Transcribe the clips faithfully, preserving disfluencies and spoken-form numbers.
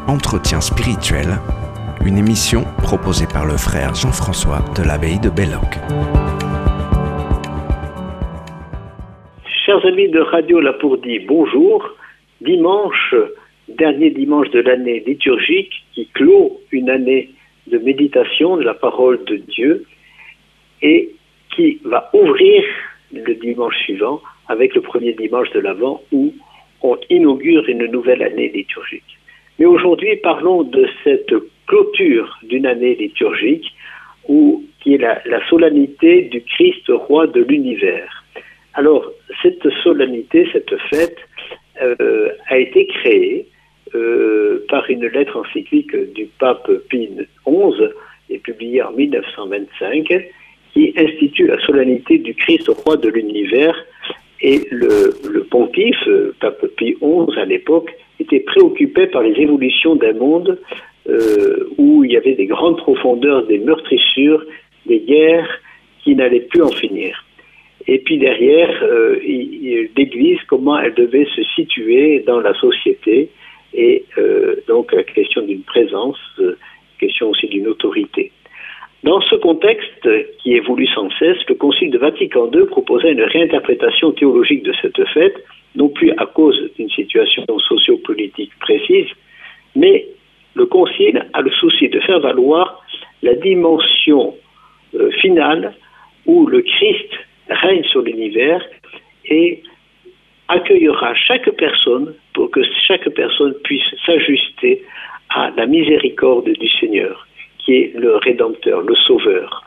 Entretien spirituel, une émission proposée par le frère Jean-François de l'abbaye de Belloc. Chers amis de Radio Lapourdie, bonjour. Dimanche, dernier dimanche de l'année liturgique qui clôt une année de méditation de la parole de Dieu et qui va ouvrir le dimanche suivant avec le premier dimanche de l'Avent où on inaugure une nouvelle année liturgique. Mais aujourd'hui, parlons de cette clôture d'une année liturgique où, qui est la, la solennité du Christ roi de l'univers. Alors, cette solennité, cette fête, euh, a été créée euh, par une lettre encyclique du pape Pie onze et publiée en mille neuf cent vingt-cinq, qui institue la solennité du Christ roi de l'univers. Et le, le pontife, pape Pie onze à l'époque, était préoccupé par les évolutions d'un monde euh, où il y avait des grandes profondeurs, des meurtrissures, des guerres qui n'allaient plus en finir. Et puis derrière, euh, il, l'Église, comment elle devait se situer dans la société, et euh, donc la question d'une présence, euh, question aussi d'une autorité. Dans ce contexte qui évolue sans cesse, le Concile de Vatican deux proposait une réinterprétation théologique de cette fête, non plus à cause d'une situation socio-politique précise, mais le Concile a le souci de faire valoir la dimension euh, finale où le Christ règne sur l'univers et accueillera chaque personne pour que chaque personne puisse s'ajuster à la miséricorde du Seigneur, qui est le Rédempteur, le Sauveur.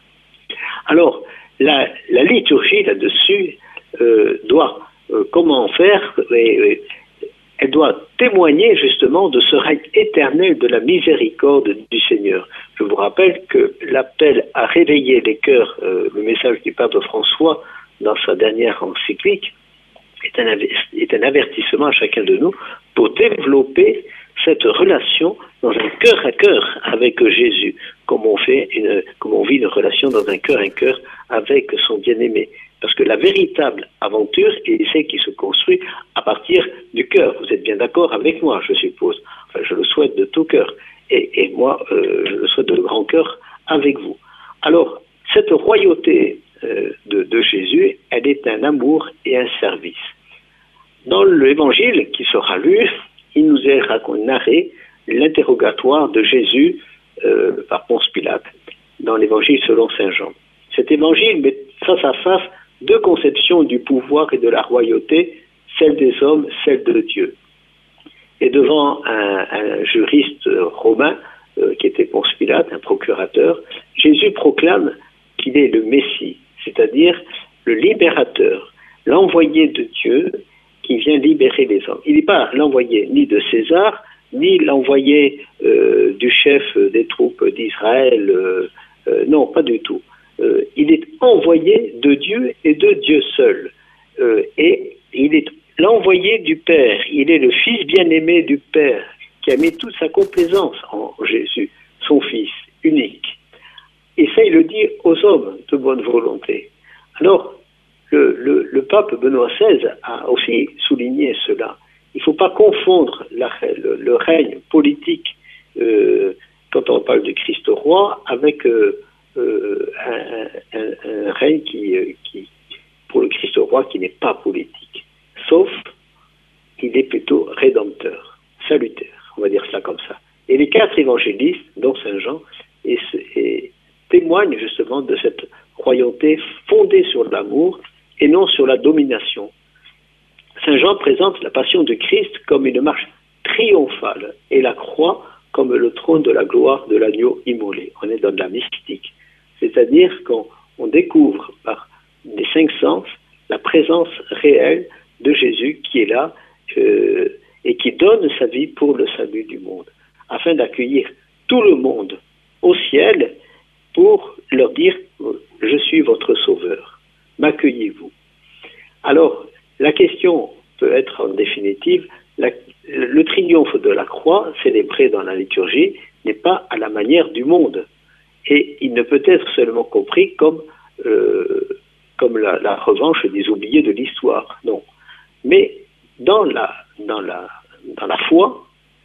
Alors, la, la liturgie là-dessus euh, doit, euh, comment faire, et, et, elle doit témoigner justement de ce règne éternel de la miséricorde du Seigneur. Je vous rappelle que l'appel à réveiller les cœurs, euh, le message du pape François dans sa dernière encyclique, est un, est un avertissement à chacun de nous pour développer cette relation dans un cœur à cœur avec Jésus, comme on fait une, comme on vit une relation dans un cœur à cœur avec son bien-aimé. Parce que la véritable aventure est celle qui se construit à partir du cœur. Vous êtes bien d'accord avec moi, je suppose. Enfin, je le souhaite de tout cœur. Et, et moi, euh, je le souhaite de grand cœur avec vous. Alors, cette royauté euh, de, de Jésus, elle est un amour et un service. Dans l'évangile qui sera lu, il nous est narré l'interrogatoire de Jésus euh, par Ponce Pilate dans l'évangile selon saint Jean. Cet évangile met face à face deux conceptions du pouvoir et de la royauté, celle des hommes, celle de Dieu. Et devant un, un juriste romain euh, qui était Ponce Pilate, un procurateur, Jésus proclame qu'il est le Messie, c'est-à-dire le libérateur, l'envoyé de Dieu qui vient libérer les hommes. Il n'est pas l'envoyé ni de César, ni l'envoyé euh, du chef des troupes d'Israël. Euh, euh, non, pas du tout. Euh, il est envoyé de Dieu et de Dieu seul. Euh, et il est l'envoyé du Père. Il est le Fils bien-aimé du Père qui a mis toute sa complaisance en Jésus, son Fils unique. Et ça, il le dit aux hommes de bonne volonté. Alors, Le, le, le pape Benoît seize a aussi souligné cela. Il ne faut pas confondre la, le, le règne politique euh, quand on parle de Christ roi avec euh, euh, un, un, un règne qui, qui, pour le Christ roi qui n'est pas politique. Sauf qu'il est plutôt rédempteur, salutaire, on va dire cela comme ça. Et les quatre évangélistes, dont saint Jean, et, et, témoignent justement de cette royauté fondée sur l'amour et non sur la domination. Saint Jean présente la passion de Christ comme une marche triomphale et la croix comme le trône de la gloire de l'agneau immolé. On est dans de la mystique. C'est-à-dire qu'on on découvre par les cinq sens la présence réelle de Jésus qui est là euh, et qui donne sa vie pour le salut du monde, afin d'accueillir tout le monde au ciel pour leur dire « Je suis votre sauveur ». M'accueillez-vous? Alors, la question peut être en définitive, la, le triomphe de la croix, célébré dans la liturgie, n'est pas à la manière du monde. Et il ne peut être seulement compris comme, euh, comme la, la revanche des oubliés de l'histoire. Non. Mais dans la, dans la, dans la foi,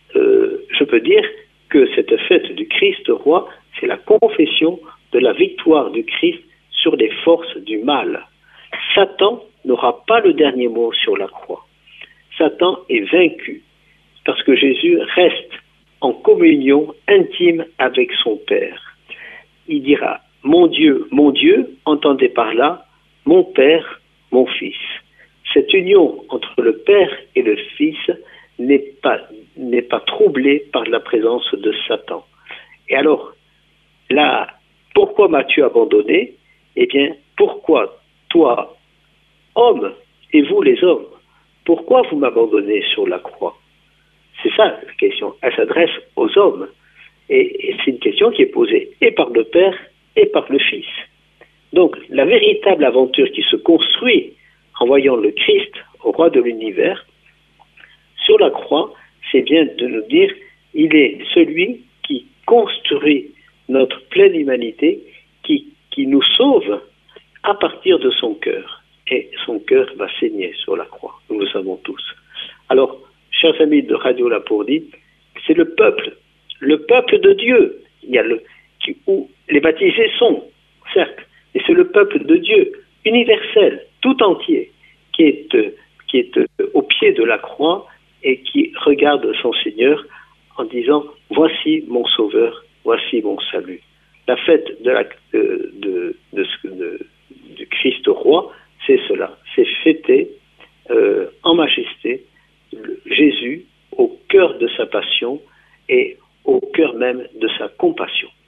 euh, je peux dire que cette fête du Christ roi, c'est la confession de la victoire du Christ sur les forces du mal. Satan n'aura pas le dernier mot sur la croix. Satan est vaincu parce que Jésus reste en communion intime avec son Père. Il dira « Mon Dieu, mon Dieu », entendez par là « Mon Père, mon Fils ». Cette union entre le Père et le Fils n'est pas, n'est pas troublée par la présence de Satan. Et alors, là, pourquoi m'as-tu abandonné? Eh bien, pourquoi toi, homme, et vous les hommes, pourquoi vous m'abandonnez sur la croix? C'est ça la question. Elle s'adresse aux hommes. Et, et c'est une question qui est posée et par le Père et par le Fils. Donc, la véritable aventure qui se construit en voyant le Christ, au roi de l'univers, sur la croix, c'est bien de nous dire, il est celui qui construit notre pleine humanité, qui, qui nous sauve à partir de son cœur. Et son cœur va saigner sur la croix, nous le savons tous. Alors, chers amis de Radio Lapourdie, c'est le peuple, le peuple de Dieu, il y a le, qui, où les baptisés sont, certes, mais c'est le peuple de Dieu, universel, tout entier, qui est, qui est au pied de la croix et qui regarde son Seigneur en disant « Voici mon Sauveur, voici mon salut ». La fête de la, de, de, de, de, du Christ roi, c'est cela, c'est fêter euh, en majesté Jésus au cœur de sa passion et au cœur même de sa compassion.